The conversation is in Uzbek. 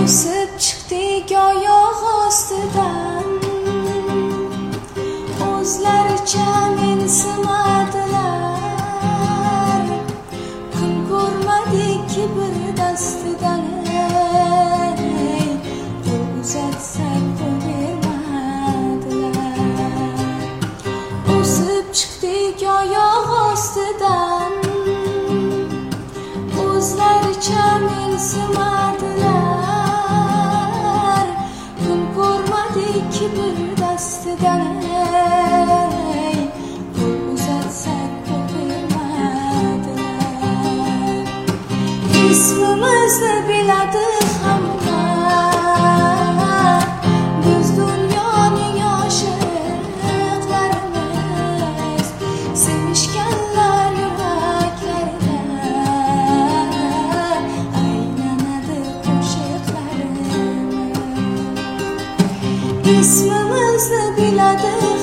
o'sib chiqdik oyoq ostidan, o'zlaricha mensimadilar. Kun ko'rmadik kibr dastidan, qo'l uzatsak qo'l bermadilar. O'sib chiqdik oyoq ostidan, o'zlaricha mensimadilar. Kun ko'rmadik kibr dastidan, qo'l uzatsak qo'l bermadilar. Ismimizni biladi hamma, biz dunyoning oshiqlarimiz. Sevishganlar yuraklarida aylanadi qo'shiqlarimiz. Ismimizni biladi